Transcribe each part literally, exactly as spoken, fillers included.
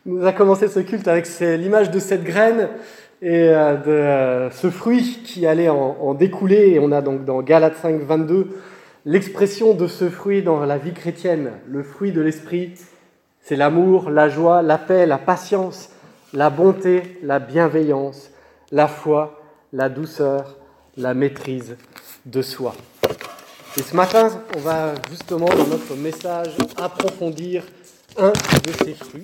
nous a commencé ce culte avec l'image de cette graine et de ce fruit qui allait en, en découler. Et on a donc dans Galates cinq, vingt-deux l'expression de ce fruit dans la vie chrétienne. Le fruit de l'esprit, c'est l'amour, la joie, la paix, la patience, la bonté, la bienveillance, la foi, la douceur, la maîtrise de soi. Et ce matin, on va justement dans notre message approfondir un de ces fruits.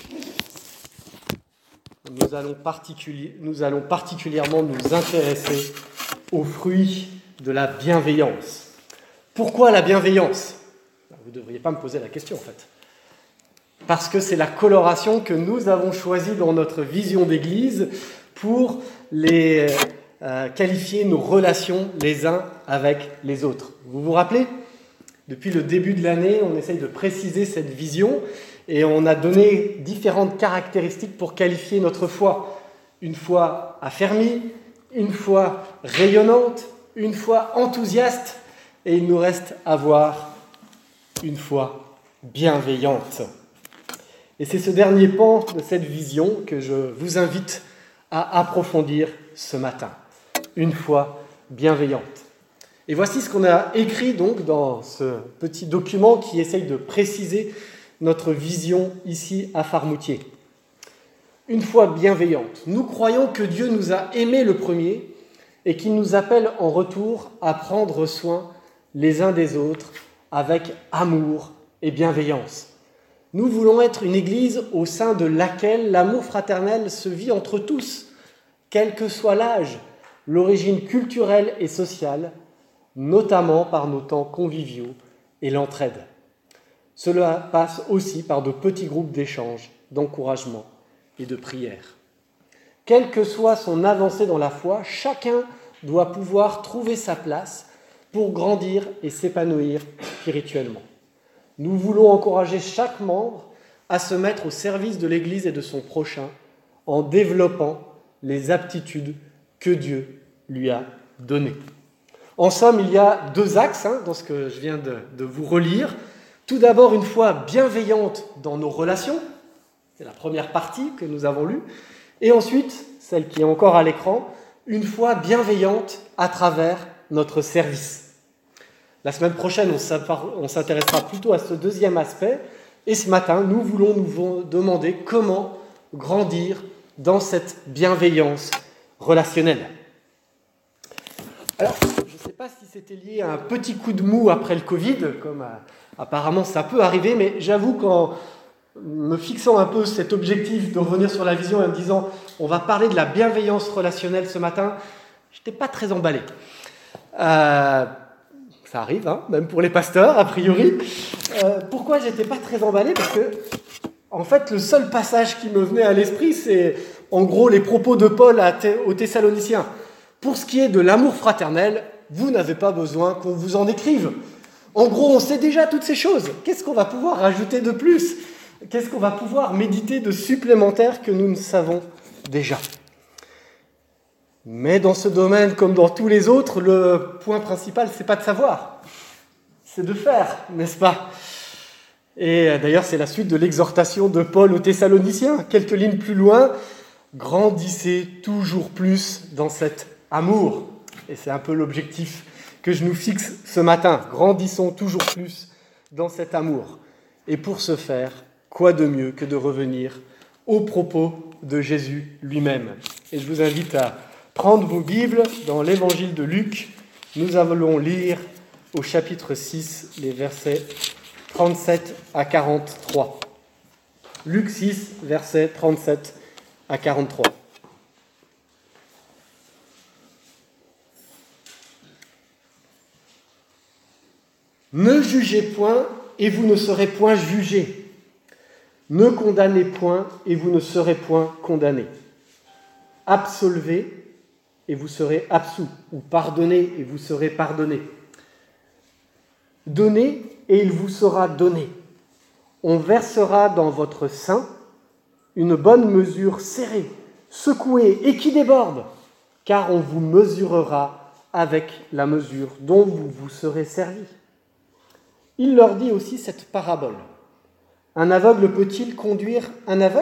Nous allons, particulier, nous allons particulièrement nous intéresser aux fruits de la bienveillance. Pourquoi la bienveillance ? Vous ne devriez pas me poser la question en fait. Parce que c'est la coloration que nous avons choisie dans notre vision d'Église pour les, euh, qualifier nos relations les uns avec les autres. Vous vous rappelez ? Depuis le début de l'année, on essaye de préciser cette vision et on a donné différentes caractéristiques pour qualifier notre foi. Une foi affermie, une foi rayonnante, une foi enthousiaste et il nous reste à voir une foi bienveillante. Et c'est ce dernier pan de cette vision que je vous invite à approfondir ce matin. Une foi bienveillante. Et voici ce qu'on a écrit donc dans ce petit document qui essaye de préciser notre vision ici à Farmoutier. Une foi bienveillante. Nous croyons que Dieu nous a aimés le premier et qu'il nous appelle en retour à prendre soin les uns des autres avec amour et bienveillance. Nous voulons être une église au sein de laquelle l'amour fraternel se vit entre tous, quel que soit l'âge, l'origine culturelle et sociale, notamment par nos temps conviviaux et l'entraide. Cela passe aussi par de petits groupes d'échange, d'encouragement et de prière. Quelle que soit son avancée dans la foi, chacun doit pouvoir trouver sa place pour grandir et s'épanouir spirituellement. Nous voulons encourager chaque membre à se mettre au service de l'Église et de son prochain en développant les aptitudes que Dieu lui a données. En somme, il y a deux axes hein, dans ce que je viens de, de vous relire. Tout d'abord, une foi bienveillante dans nos relations. C'est la première partie que nous avons lue. Et ensuite, celle qui est encore à l'écran, une foi bienveillante à travers notre service. La semaine prochaine, on s'intéressera plutôt à ce deuxième aspect. Et ce matin, nous voulons nous demander comment grandir dans cette bienveillance relationnelle. Alors, je ne sais pas si c'était lié à un petit coup de mou après le Covid, comme euh, apparemment ça peut arriver, mais j'avoue qu'en me fixant un peu cet objectif de revenir sur la vision et en me disant on va parler de la bienveillance relationnelle ce matin, je n'étais pas très emballé. Euh, ça arrive, hein, même pour les pasteurs, a priori. Euh, pourquoi je n'étais pas très emballé ? Parce que, en fait, le seul passage qui me venait à l'esprit, c'est en gros les propos de Paul à Thé- aux Thessaloniciens. Pour ce qui est de l'amour fraternel, vous n'avez pas besoin qu'on vous en écrive. En gros, on sait déjà toutes ces choses. Qu'est-ce qu'on va pouvoir rajouter de plus ? Qu'est-ce qu'on va pouvoir méditer de supplémentaire que nous ne savons déjà ? Mais dans ce domaine, comme dans tous les autres, le point principal, c'est pas de savoir, c'est de faire, n'est-ce pas ? Et d'ailleurs, c'est la suite de l'exhortation de Paul aux Thessaloniciens. Quelques lignes plus loin, grandissez toujours plus dans cet amour. Et c'est un peu l'objectif que je nous fixe ce matin. Grandissons toujours plus dans cet amour. Et pour ce faire, quoi de mieux que de revenir aux propos de Jésus lui-même ? Et je vous invite à prendre vos Bibles dans l'évangile de Luc. Nous allons lire au chapitre six, les versets trente-sept à quarante-trois. Luc six, versets trente-sept à quarante-trois. Ne jugez point, et vous ne serez point jugés. Ne condamnez point, et vous ne serez point condamnés. Absolvez, et vous serez absous, ou pardonnez, et vous serez pardonnés. Donnez, et il vous sera donné. On versera dans votre sein une bonne mesure serrée, secouée et qui déborde, car on vous mesurera avec la mesure dont vous vous serez servi. Il leur dit aussi cette parabole. Un aveugle peut-il conduire un aveugle ?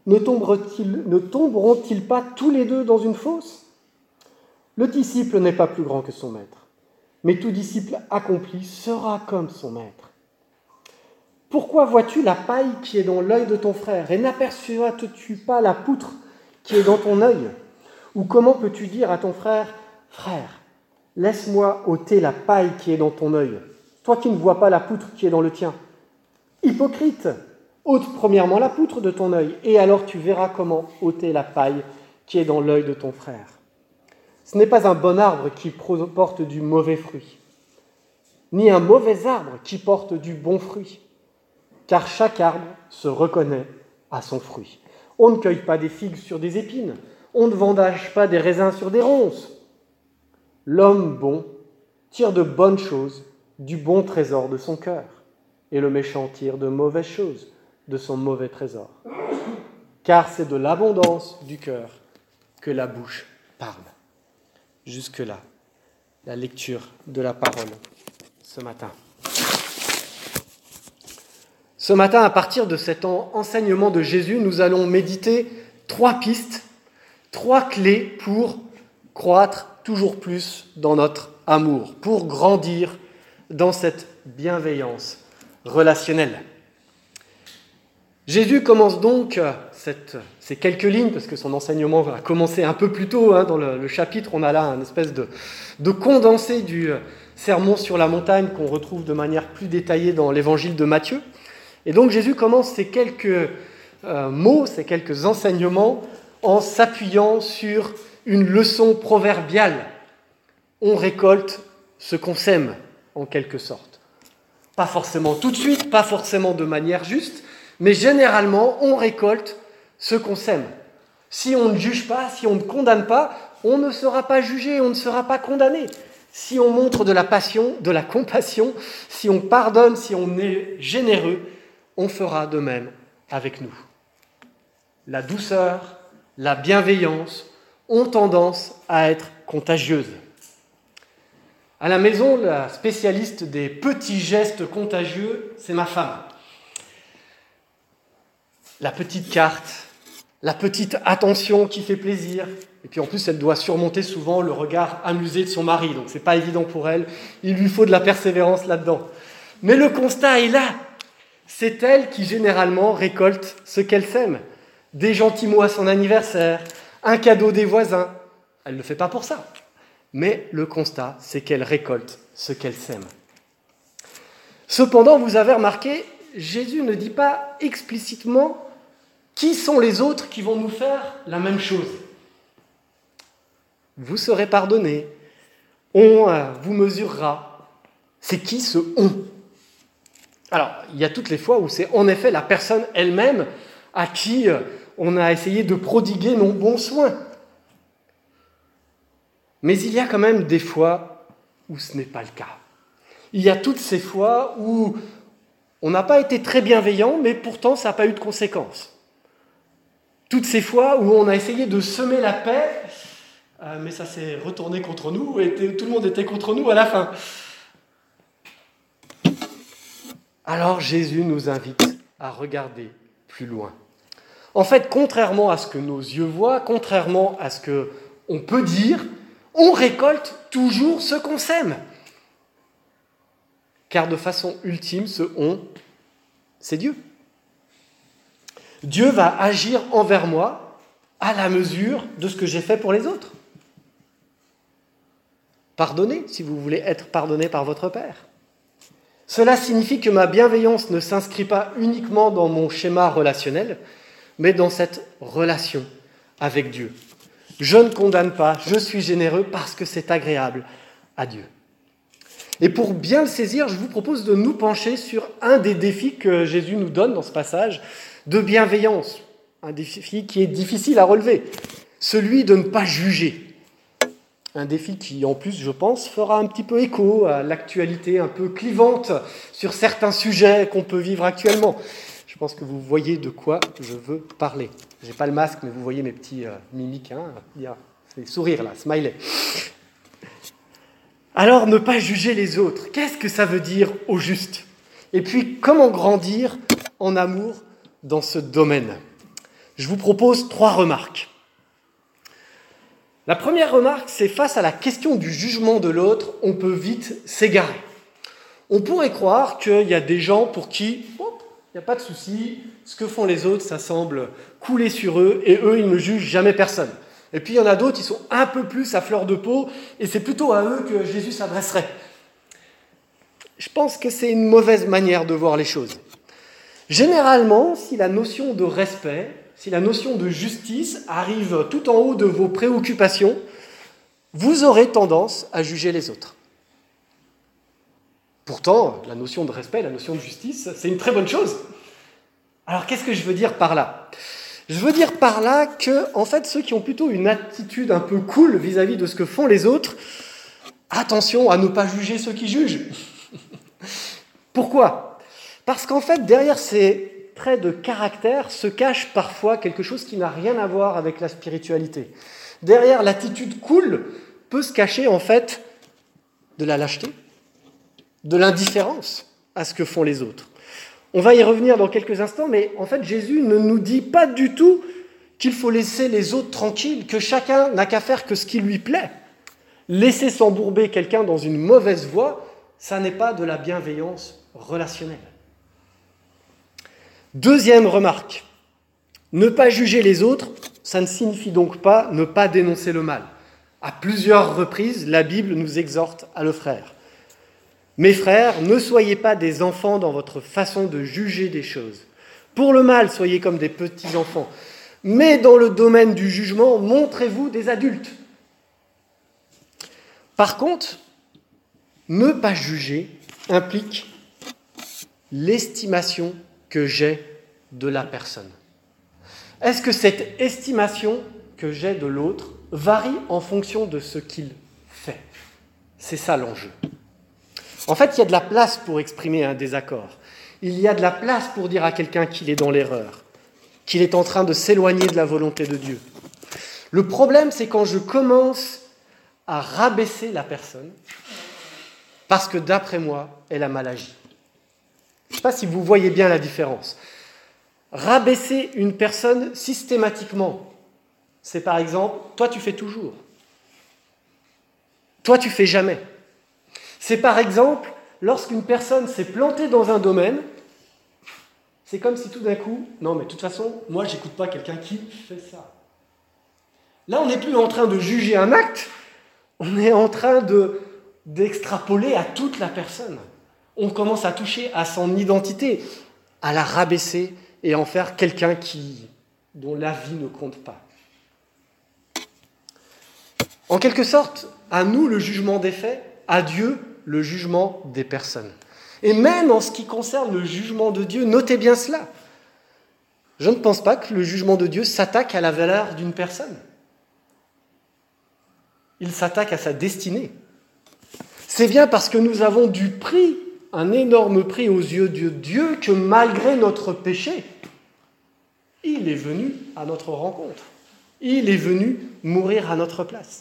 Ne tomberont-ils, ne tomberont-ils pas tous les deux dans une fosse ? Le disciple n'est pas plus grand que son maître, mais tout disciple accompli sera comme son maître. Pourquoi vois-tu la paille qui est dans l'œil de ton frère et n'aperçois-tu pas la poutre qui est dans ton œil ? Ou comment peux-tu dire à ton frère « Frère, laisse-moi ôter la paille qui est dans ton œil, toi qui ne vois pas la poutre qui est dans le tien. Hypocrite, ôte premièrement la poutre de ton œil, et alors tu verras comment ôter la paille qui est dans l'œil de ton frère. Ce n'est pas un bon arbre qui porte du mauvais fruit, ni un mauvais arbre qui porte du bon fruit, car chaque arbre se reconnaît à son fruit. On ne cueille pas des figues sur des épines, on ne vendage pas des raisins sur des ronces. L'homme bon tire de bonnes choses du bon trésor de son cœur, et le méchant tire de mauvaises choses de son mauvais trésor. Car c'est de l'abondance du cœur que la bouche parle. Jusque-là, la lecture de la parole ce matin. Ce matin, à partir de cet enseignement de Jésus, nous allons méditer trois pistes, trois clés pour croître toujours plus dans notre amour, pour grandir dans cette bienveillance relationnelle. Jésus commence donc cette, ces quelques lignes, parce que son enseignement a commencé un peu plus tôt, hein, dans le, le chapitre, on a là un espèce de, de condensé du sermon sur la montagne qu'on retrouve de manière plus détaillée dans l'évangile de Matthieu. Et donc Jésus commence ces quelques euh, mots, ces quelques enseignements en s'appuyant sur une leçon proverbiale. On récolte ce qu'on sème, en quelque sorte. Pas forcément tout de suite, pas forcément de manière juste, mais généralement, on récolte ce qu'on sème. Si on ne juge pas, si on ne condamne pas, on ne sera pas jugé, on ne sera pas condamné. Si on montre de la passion, de la compassion, si on pardonne, si on est généreux, on fera de même avec nous. La douceur, la bienveillance ont tendance à être contagieuses. À la maison, la spécialiste des petits gestes contagieux, c'est ma femme. La petite carte, la petite attention qui fait plaisir. Et puis en plus, elle doit surmonter souvent le regard amusé de son mari. Donc c'est pas évident pour elle. Il lui faut de la persévérance là-dedans. Mais le constat est là. C'est elle qui généralement récolte ce qu'elle sème. Des gentils mots à son anniversaire, un cadeau des voisins. Elle ne le fait pas pour ça. Mais le constat, c'est qu'elle récolte ce qu'elle sème. Cependant, vous avez remarqué, Jésus ne dit pas explicitement qui sont les autres qui vont nous faire la même chose. Vous serez pardonnés, on euh, vous mesurera. C'est qui ce on ? Alors, il y a toutes les fois où c'est en effet la personne elle-même à qui euh, on a essayé de prodiguer nos bons soins. Mais il y a quand même des fois où ce n'est pas le cas. Il y a toutes ces fois où on n'a pas été très bienveillant, mais pourtant ça n'a pas eu de conséquences. Toutes ces fois où on a essayé de semer la paix, euh, mais ça s'est retourné contre nous et tout le monde était contre nous à la fin. Alors Jésus nous invite à regarder plus loin. En fait, contrairement à ce que nos yeux voient, contrairement à ce qu'on peut dire, on récolte toujours ce qu'on sème. Car de façon ultime, ce « on », c'est Dieu. Dieu va agir envers moi à la mesure de ce que j'ai fait pour les autres. Pardonnez si vous voulez être pardonné par votre Père. Cela signifie que ma bienveillance ne s'inscrit pas uniquement dans mon schéma relationnel, mais dans cette relation avec Dieu. Je ne condamne pas, je suis généreux parce que c'est agréable à Dieu. Et pour bien le saisir, je vous propose de nous pencher sur un des défis que Jésus nous donne dans ce passage de bienveillance. Un défi qui est difficile à relever, celui de ne pas juger. Un défi qui, en plus, je pense, fera un petit peu écho à l'actualité un peu clivante sur certains sujets qu'on peut vivre actuellement. Je pense que vous voyez de quoi je veux parler. Je n'ai pas le masque, mais vous voyez mes petits euh, mimiques. Hein, il y a des sourires là, smiley. Alors, ne pas juger les autres, qu'est-ce que ça veut dire au juste ? Et puis, comment grandir en amour dans ce domaine ? Je vous propose trois remarques. La première remarque, c'est face à la question du jugement de l'autre, on peut vite s'égarer. On pourrait croire qu'il y a des gens pour qui, hop, il n'y a pas de souci, ce que font les autres, ça semble couler sur eux, et eux, ils ne jugent jamais personne. Et puis il y en a d'autres qui sont un peu plus à fleur de peau, et c'est plutôt à eux que Jésus s'adresserait. Je pense que c'est une mauvaise manière de voir les choses. Généralement, si la notion de respect, si la notion de justice arrive tout en haut de vos préoccupations, vous aurez tendance à juger les autres. Pourtant, la notion de respect, la notion de justice, c'est une très bonne chose. Alors, qu'est-ce que je veux dire par là ? Je veux dire par là que, en fait, ceux qui ont plutôt une attitude un peu cool vis-à-vis de ce que font les autres, attention à ne pas juger ceux qui jugent. Pourquoi ? Parce qu'en fait, derrière ces traits de caractère se cache parfois quelque chose qui n'a rien à voir avec la spiritualité. Derrière l'attitude cool peut se cacher, en fait, de la lâcheté, de l'indifférence à ce que font les autres. On va y revenir dans quelques instants, mais en fait, Jésus ne nous dit pas du tout qu'il faut laisser les autres tranquilles, que chacun n'a qu'à faire que ce qui lui plaît. Laisser s'embourber quelqu'un dans une mauvaise voie, ça n'est pas de la bienveillance relationnelle. Deuxième remarque, ne pas juger les autres, ça ne signifie donc pas ne pas dénoncer le mal. À plusieurs reprises, la Bible nous exhorte à le faire. Mes frères, ne soyez pas des enfants dans votre façon de juger des choses. Pour le mal, soyez comme des petits enfants. Mais dans le domaine du jugement, montrez-vous des adultes. Par contre, ne pas juger implique l'estimation que j'ai de la personne. Est-ce que cette estimation que j'ai de l'autre varie en fonction de ce qu'il fait ? C'est ça l'enjeu. En fait, il y a de la place pour exprimer un désaccord. Il y a de la place pour dire à quelqu'un qu'il est dans l'erreur, qu'il est en train de s'éloigner de la volonté de Dieu. Le problème, c'est quand je commence à rabaisser la personne, parce que d'après moi, elle a mal agi. Je ne sais pas si vous voyez bien la différence. Rabaisser une personne systématiquement, c'est par exemple, toi tu fais toujours, toi tu fais jamais. C'est par exemple, lorsqu'une personne s'est plantée dans un domaine, c'est comme si tout d'un coup, non mais de toute façon, moi j'écoute pas quelqu'un qui fait ça. Là on n'est plus en train de juger un acte, on est en train de, d'extrapoler à toute la personne. On commence à toucher à son identité, à la rabaisser et en faire quelqu'un qui, dont la vie ne compte pas. En quelque sorte, à nous le jugement des faits, à Dieu le jugement des personnes. Et même en ce qui concerne le jugement de Dieu, notez bien cela. Je ne pense pas que le jugement de Dieu s'attaque à la valeur d'une personne. Il s'attaque à sa destinée. C'est bien parce que nous avons du prix, un énorme prix aux yeux de Dieu, que malgré notre péché, il est venu à notre rencontre. Il est venu mourir à notre place.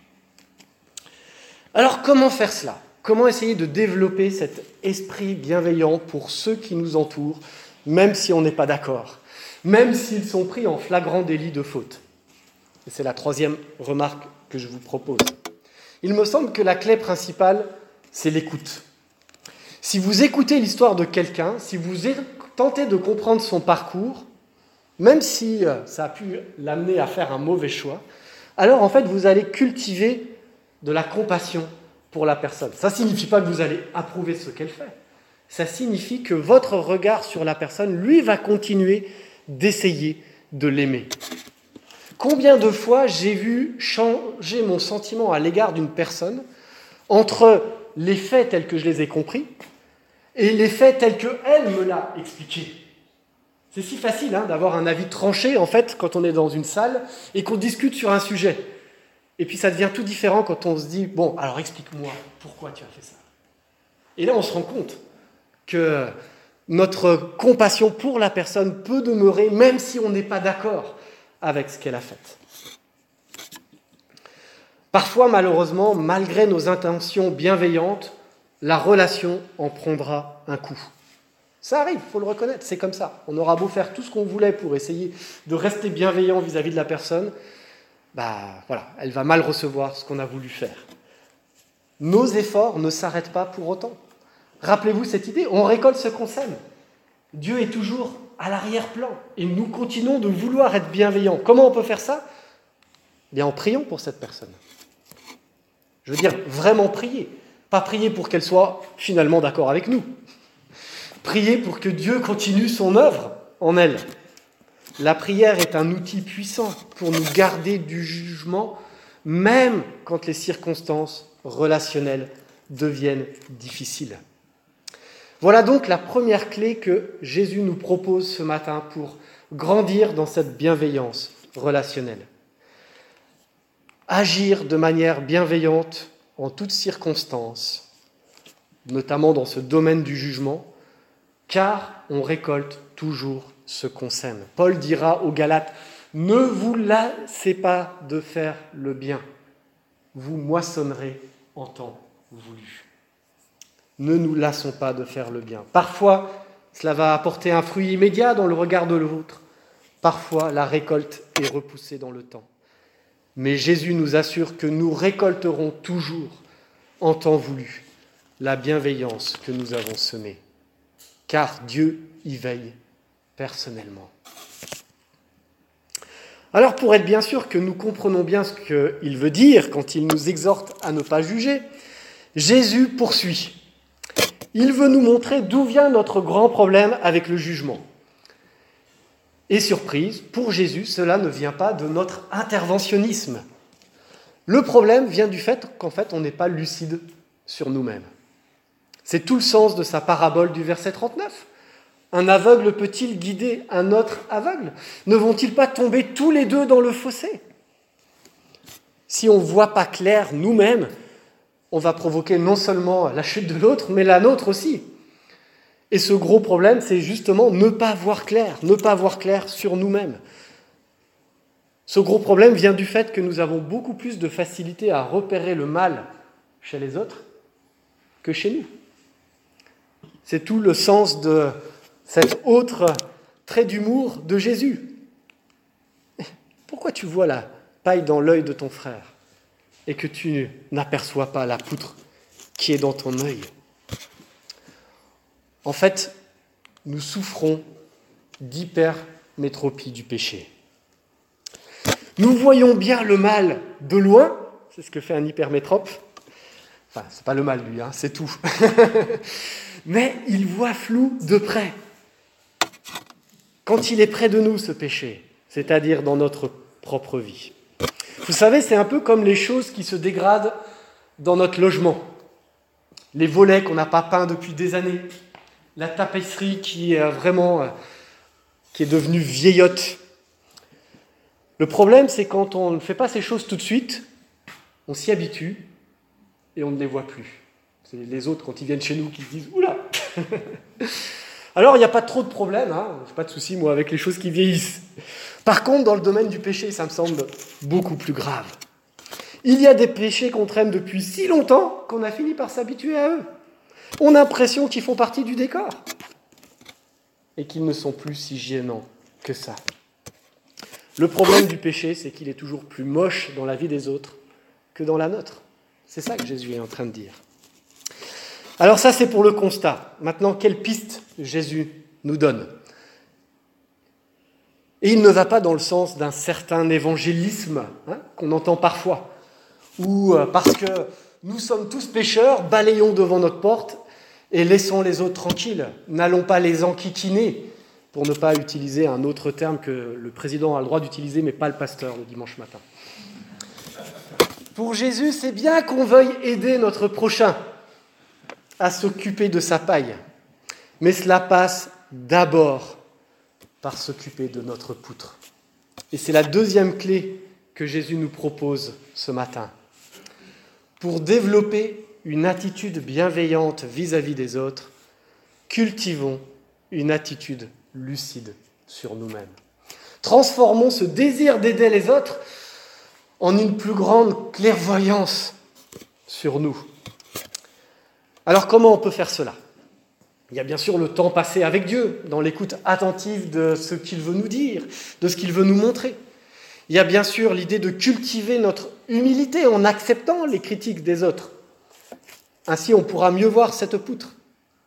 Alors comment faire cela ? Comment essayer de développer cet esprit bienveillant pour ceux qui nous entourent, même si on n'est pas d'accord, même s'ils sont pris en flagrant délit de faute ? Et c'est la troisième remarque que je vous propose. Il me semble que la clé principale, c'est l'écoute. Si vous écoutez l'histoire de quelqu'un, si vous tentez de comprendre son parcours, même si ça a pu l'amener à faire un mauvais choix, alors en fait vous allez cultiver de la compassion pour la personne. Ça ne signifie pas que vous allez approuver ce qu'elle fait. Ça signifie que votre regard sur la personne, lui, va continuer d'essayer de l'aimer. Combien de fois j'ai vu changer mon sentiment à l'égard d'une personne entre les faits tels que je les ai compris et les faits tels qu'elle me l'a expliqué. C'est si facile hein, d'avoir un avis tranché, en fait, quand on est dans une salle et qu'on discute sur un sujet. Et puis ça devient tout différent quand on se dit « Bon, alors explique-moi pourquoi tu as fait ça ». Et là, on se rend compte que notre compassion pour la personne peut demeurer, même si on n'est pas d'accord avec ce qu'elle a fait. Parfois, malheureusement, malgré nos intentions bienveillantes, la relation en prendra un coup. Ça arrive, il faut le reconnaître, c'est comme ça. On aura beau faire tout ce qu'on voulait pour essayer de rester bienveillant vis-à-vis de la personne, bah voilà, elle va mal recevoir ce qu'on a voulu faire. Nos efforts ne s'arrêtent pas pour autant. Rappelez-vous cette idée, on récolte ce qu'on sème. Dieu est toujours à l'arrière-plan et nous continuons de vouloir être bienveillants. Comment on peut faire ça ? Eh bien, en priant pour cette personne. Je veux dire, vraiment prier. Pas prier pour qu'elle soit finalement d'accord avec nous. Prier pour que Dieu continue son œuvre en elle. La prière est un outil puissant pour nous garder du jugement, même quand les circonstances relationnelles deviennent difficiles. Voilà donc la première clé que Jésus nous propose ce matin pour grandir dans cette bienveillance relationnelle. Agir de manière bienveillante en toutes circonstances, notamment dans ce domaine du jugement, car on récolte toujours ce qu'on sème. Paul dira aux Galates, « Ne vous lassez pas de faire le bien, vous moissonnerez en temps voulu. » Ne nous lassons pas de faire le bien. Parfois, cela va apporter un fruit immédiat dans le regard de l'autre. Parfois, la récolte est repoussée dans le temps. Mais Jésus nous assure que nous récolterons toujours, en temps voulu, la bienveillance que nous avons semée. Car Dieu y veille personnellement. Alors, pour être bien sûr que nous comprenons bien ce qu'il veut dire quand il nous exhorte à ne pas juger, Jésus poursuit. Il veut nous montrer d'où vient notre grand problème avec le jugement. Et surprise, pour Jésus, cela ne vient pas de notre interventionnisme. Le problème vient du fait qu'en fait, on n'est pas lucide sur nous-mêmes. C'est tout le sens de sa parabole du verset trente-neuf. Un aveugle peut-il guider un autre aveugle ? Ne vont-ils pas tomber tous les deux dans le fossé ? Si on ne voit pas clair nous-mêmes, on va provoquer non seulement la chute de l'autre, mais la nôtre aussi. Et ce gros problème, c'est justement ne pas voir clair, ne pas voir clair sur nous-mêmes. Ce gros problème vient du fait que nous avons beaucoup plus de facilité à repérer le mal chez les autres que chez nous. C'est tout le sens de cet autre trait d'humour de Jésus. Pourquoi tu vois la paille dans l'œil de ton frère et que tu n'aperçois pas la poutre qui est dans ton œil ? En fait, nous souffrons d'hypermétropie du péché. Nous voyons bien le mal de loin, c'est ce que fait un hypermétrope. Enfin, c'est pas le mal lui, hein, c'est tout. Mais il voit flou de près. Quand il est près de nous, ce péché, c'est-à-dire dans notre propre vie. Vous savez, c'est un peu comme les choses qui se dégradent dans notre logement. Les volets qu'on n'a pas peints depuis des années, la tapisserie qui est vraiment qui est devenue vieillotte. Le problème, c'est quand on ne fait pas ces choses tout de suite, on s'y habitue et on ne les voit plus. C'est les autres, quand ils viennent chez nous, qui se disent « Oula !» Alors, il n'y a pas trop de problème, hein, je n'ai pas de souci, moi, avec les choses qui vieillissent. Par contre, dans le domaine du péché, ça me semble beaucoup plus grave. Il y a des péchés qu'on traîne depuis si longtemps qu'on a fini par s'habituer à eux. On a l'impression qu'ils font partie du décor et qu'ils ne sont plus si gênants que ça. Le problème du péché, c'est qu'il est toujours plus moche dans la vie des autres que dans la nôtre. C'est ça que Jésus est en train de dire. Alors ça, c'est pour le constat. Maintenant, quelle piste Jésus nous donne ? Et il ne va pas dans le sens d'un certain évangélisme hein, qu'on entend parfois, ou euh, parce que nous sommes tous pécheurs, balayons devant notre porte et laissons les autres tranquilles. N'allons pas les enquiquiner, pour ne pas utiliser un autre terme que le président a le droit d'utiliser, mais pas le pasteur le dimanche matin. Pour Jésus, c'est bien qu'on veuille aider notre prochain à s'occuper de sa paille, mais cela passe d'abord par s'occuper de notre poutre. Et c'est la deuxième clé que Jésus nous propose ce matin. Pour développer une attitude bienveillante vis-à-vis des autres, cultivons une attitude lucide sur nous-mêmes. Transformons ce désir d'aider les autres en une plus grande clairvoyance sur nous. Alors comment on peut faire cela ? Il y a bien sûr le temps passé avec Dieu, dans l'écoute attentive de ce qu'il veut nous dire, de ce qu'il veut nous montrer. Il y a bien sûr l'idée de cultiver notre humilité en acceptant les critiques des autres. Ainsi, on pourra mieux voir cette poutre.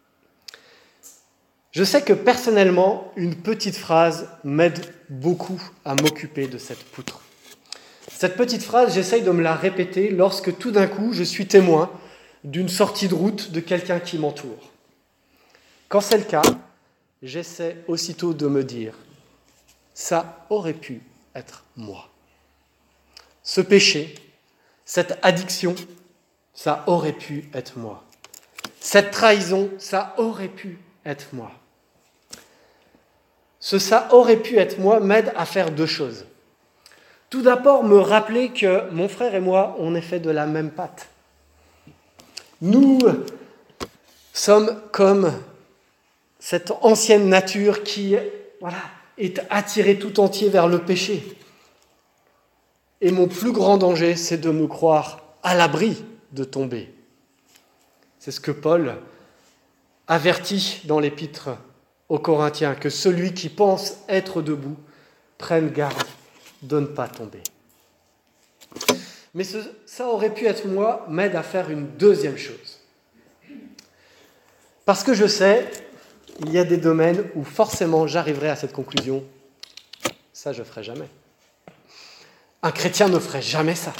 Je sais que personnellement, une petite phrase m'aide beaucoup à m'occuper de cette poutre. Cette petite phrase, j'essaye de me la répéter lorsque tout d'un coup, je suis témoin d'une sortie de route de quelqu'un qui m'entoure. Quand c'est le cas, j'essaie aussitôt de me dire « ça aurait pu être moi ». Ce péché, cette addiction, ça aurait pu être moi. Cette trahison, ça aurait pu être moi. Ce « ça aurait pu être moi » m'aide à faire deux choses. Tout d'abord, me rappeler que mon frère et moi, on est fait de la même pâte. Nous sommes comme cette ancienne nature qui, voilà, est attirée tout entier vers le péché. Et mon plus grand danger, c'est de me croire à l'abri de tomber. C'est ce que Paul avertit dans l'épître aux Corinthiens, que celui qui pense être debout prenne garde de ne pas tomber. Mais ce, ça aurait pu être moi, m'aide à faire une deuxième chose. Parce que je sais, il y a des domaines où forcément j'arriverai à cette conclusion. Ça, je ne ferai jamais. Un chrétien ne ferait jamais ça.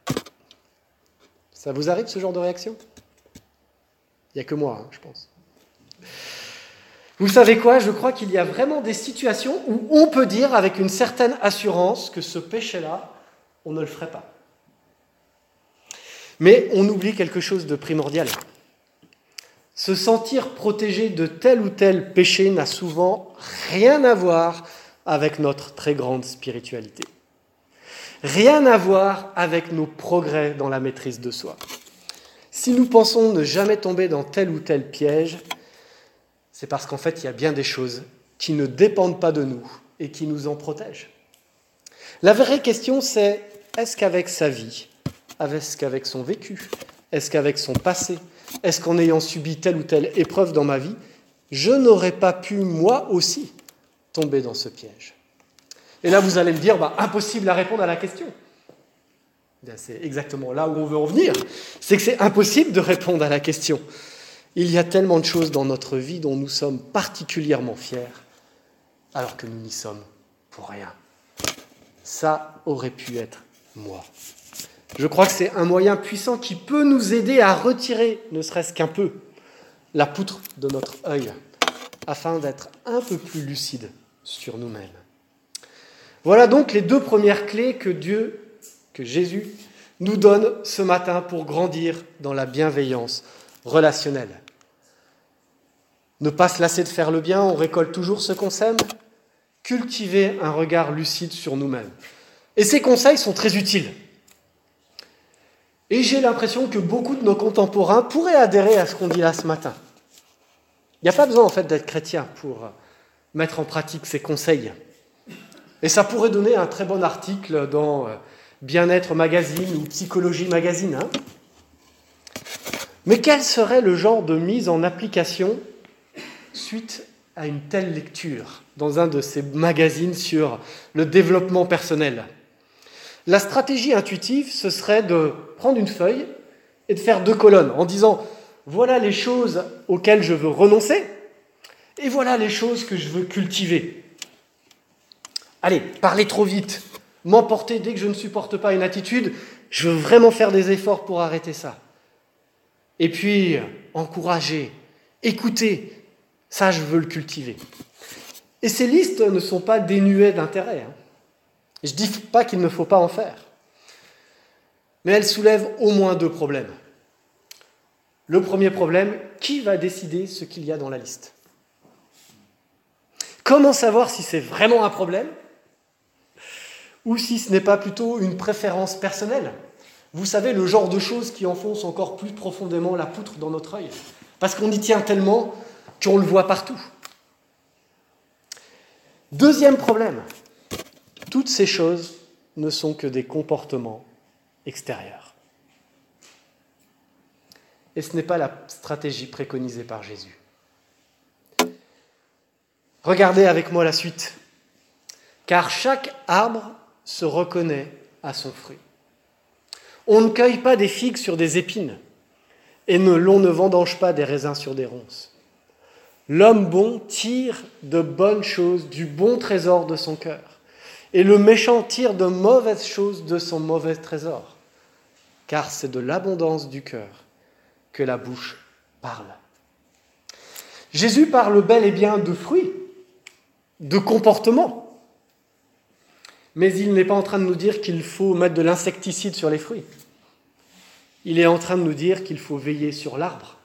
Ça vous arrive, ce genre de réaction ? Il n'y a que moi, hein, je pense. Vous savez quoi ? Je crois qu'il y a vraiment des situations où on peut dire avec une certaine assurance que ce péché-là, on ne le ferait pas. Mais on oublie quelque chose de primordial. Se sentir protégé de tel ou tel péché n'a souvent rien à voir avec notre très grande spiritualité. Rien à voir avec nos progrès dans la maîtrise de soi. Si nous pensons ne jamais tomber dans tel ou tel piège, c'est parce qu'en fait, il y a bien des choses qui ne dépendent pas de nous et qui nous en protègent. La vraie question, c'est est-ce qu'avec sa vie, est-ce qu'avec son vécu, est-ce qu'avec son passé, est-ce qu'en ayant subi telle ou telle épreuve dans ma vie, je n'aurais pas pu, moi aussi, tomber dans ce piège ? Et là, vous allez me dire, bah, impossible à répondre à la question. Bien, c'est exactement là où on veut en venir. C'est que c'est impossible de répondre à la question. Il y a tellement de choses dans notre vie dont nous sommes particulièrement fiers, alors que nous n'y sommes pour rien. Ça aurait pu être moi. Je crois que c'est un moyen puissant qui peut nous aider à retirer, ne serait-ce qu'un peu, la poutre de notre œil, afin d'être un peu plus lucide sur nous-mêmes. Voilà donc les deux premières clés que Dieu, que Jésus, nous donne ce matin pour grandir dans la bienveillance relationnelle. Ne pas se lasser de faire le bien, on récolte toujours ce qu'on sème. Cultiver un regard lucide sur nous-mêmes. Et ces conseils sont très utiles. Et j'ai l'impression que beaucoup de nos contemporains pourraient adhérer à ce qu'on dit là ce matin. Il n'y a pas besoin en fait d'être chrétien pour mettre en pratique ces conseils. Et ça pourrait donner un très bon article dans Bien-être Magazine ou Psychologie Magazine. Hein. Mais quel serait le genre de mise en application suite à une telle lecture dans un de ces magazines sur le développement personnel ? La stratégie intuitive, ce serait de prendre une feuille et de faire deux colonnes en disant « voilà les choses auxquelles je veux renoncer et voilà les choses que je veux cultiver ». Allez, parler trop vite, m'emporter dès que je ne supporte pas une attitude, je veux vraiment faire des efforts pour arrêter ça. Et puis, encourager, écouter, ça je veux le cultiver. Et ces listes ne sont pas dénuées d'intérêt. Hein. Je ne dis pas qu'il ne faut pas en faire. Mais elles soulèvent au moins deux problèmes. Le premier problème, qui va décider ce qu'il y a dans la liste ? Comment savoir si c'est vraiment un problème ou si ce n'est pas plutôt une préférence personnelle ? Vous savez, le genre de choses qui enfoncent encore plus profondément la poutre dans notre œil. Parce qu'on y tient tellement qu'on le voit partout. Deuxième problème, toutes ces choses ne sont que des comportements extérieurs. Et ce n'est pas la stratégie préconisée par Jésus. Regardez avec moi la suite. Car chaque arbre se reconnaît à son fruit. On ne cueille pas des figues sur des épines, et ne, l'on ne vendange pas des raisins sur des ronces. L'homme bon tire de bonnes choses du bon trésor de son cœur, et le méchant tire de mauvaises choses de son mauvais trésor, car c'est de l'abondance du cœur que la bouche parle. Jésus parle bel et bien de fruits, de comportements, mais il n'est pas en train de nous dire qu'il faut mettre de l'insecticide sur les fruits. Il est en train de nous dire qu'il faut veiller sur l'arbre.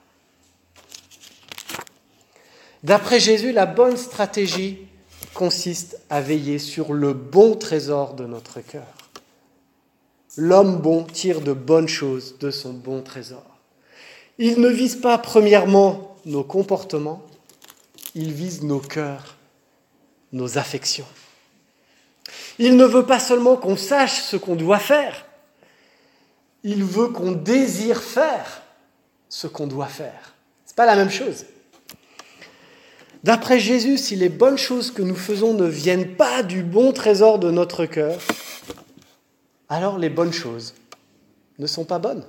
D'après Jésus, la bonne stratégie consiste à veiller sur le bon trésor de notre cœur. L'homme bon tire de bonnes choses de son bon trésor. Il ne vise pas premièrement nos comportements, il vise nos cœurs, nos affections. Il ne veut pas seulement qu'on sache ce qu'on doit faire, il veut qu'on désire faire ce qu'on doit faire. Ce n'est pas la même chose. D'après Jésus, si les bonnes choses que nous faisons ne viennent pas du bon trésor de notre cœur, alors les bonnes choses ne sont pas bonnes.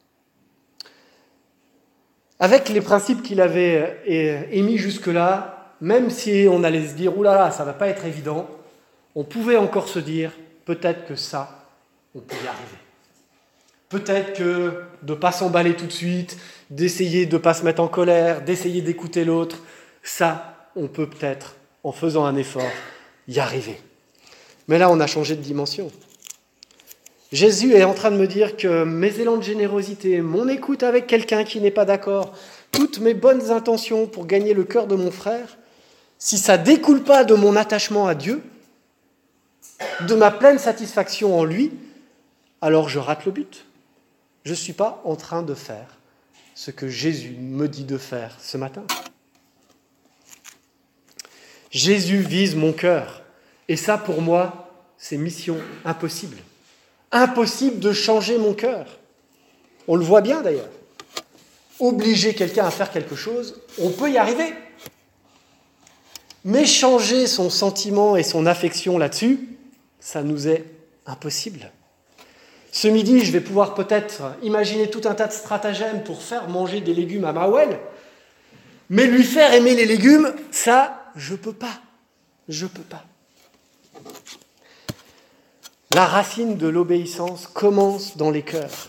Avec les principes qu'il avait émis jusque-là, même si on allait se dire « Oulala, ça ne va pas être évident », on pouvait encore se dire « Peut-être que ça, on peut y arriver ». Peut-être que de ne pas s'emballer tout de suite, d'essayer de ne pas se mettre en colère, d'essayer d'écouter l'autre, ça, on peut peut-être, en faisant un effort, y arriver. Mais là, on a changé de dimension. Jésus est en train de me dire que mes élans de générosité, mon écoute avec quelqu'un qui n'est pas d'accord, toutes mes bonnes intentions pour gagner le cœur de mon frère, si ça ne découle pas de mon attachement à Dieu, de ma pleine satisfaction en lui, alors je rate le but. Je ne suis pas en train de faire ce que Jésus me dit de faire ce matin. Jésus vise mon cœur. Et ça, pour moi, c'est mission impossible. Impossible de changer mon cœur. On le voit bien d'ailleurs. Obliger quelqu'un à faire quelque chose, on peut y arriver. Mais changer son sentiment et son affection là-dessus, ça nous est impossible. Ce midi, je vais pouvoir peut-être imaginer tout un tas de stratagèmes pour faire manger des légumes à Mawel, mais lui faire aimer les légumes, ça, je ne peux pas. Je ne peux pas. La racine de l'obéissance commence dans les cœurs.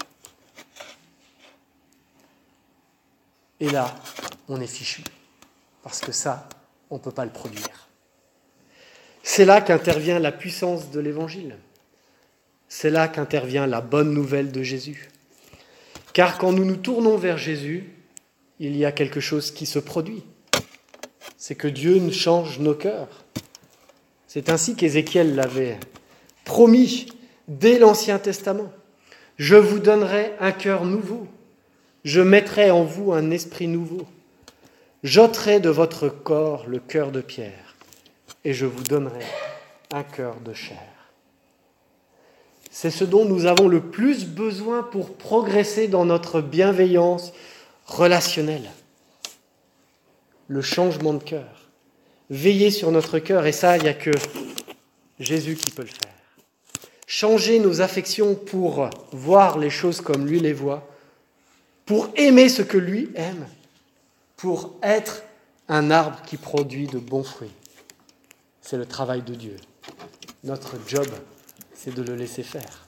Et là, on est fichu, parce que ça, on ne peut pas le produire. C'est là qu'intervient la puissance de l'Évangile. C'est là qu'intervient la bonne nouvelle de Jésus. Car quand nous nous tournons vers Jésus, il y a quelque chose qui se produit. C'est que Dieu nous change nos cœurs. C'est ainsi qu'Ézéchiel l'avait promis dès l'Ancien Testament. « Je vous donnerai un cœur nouveau. Je mettrai en vous un esprit nouveau. J'ôterai de votre corps le cœur de pierre et je vous donnerai un cœur de chair. » C'est ce dont nous avons le plus besoin pour progresser dans notre bienveillance relationnelle. Le changement de cœur. Veiller sur notre cœur, et ça, il n'y a que Jésus qui peut le faire. Changer nos affections pour voir les choses comme lui les voit, pour aimer ce que lui aime, pour être un arbre qui produit de bons fruits. C'est le travail de Dieu. Notre job, c'est de le laisser faire.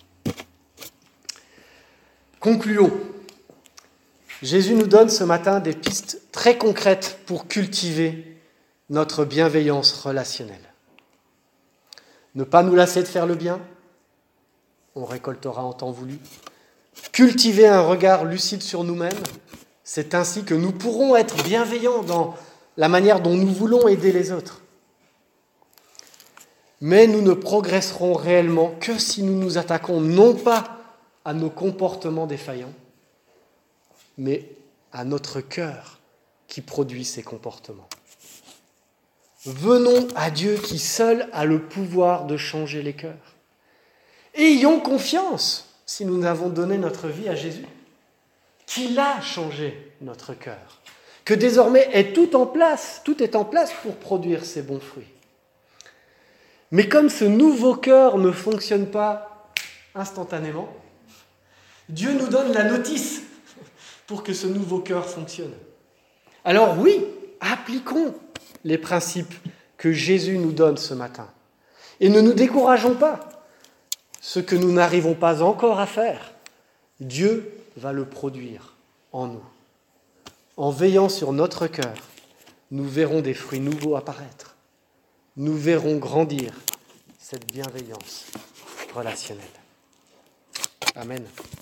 Concluons. Jésus nous donne ce matin des pistes très concrètes pour cultiver notre bienveillance relationnelle. Ne pas nous lasser de faire le bien, on récoltera en temps voulu. Cultiver un regard lucide sur nous-mêmes, c'est ainsi que nous pourrons être bienveillants dans la manière dont nous voulons aider les autres. Mais nous ne progresserons réellement que si nous nous attaquons non pas à nos comportements défaillants, mais à notre cœur qui produit ces comportements. Venons à Dieu qui seul a le pouvoir de changer les cœurs. Ayons confiance si nous avons donné notre vie à Jésus, qu'il a changé notre cœur, que désormais est tout en place, tout est en place pour produire ces bons fruits. Mais comme ce nouveau cœur ne fonctionne pas instantanément, Dieu nous donne la notice pour que ce nouveau cœur fonctionne. Alors oui, appliquons les principes que Jésus nous donne ce matin. Et ne nous décourageons pas. Ce que nous n'arrivons pas encore à faire, Dieu va le produire en nous. En veillant sur notre cœur, nous verrons des fruits nouveaux apparaître. Nous verrons grandir cette bienveillance relationnelle. Amen.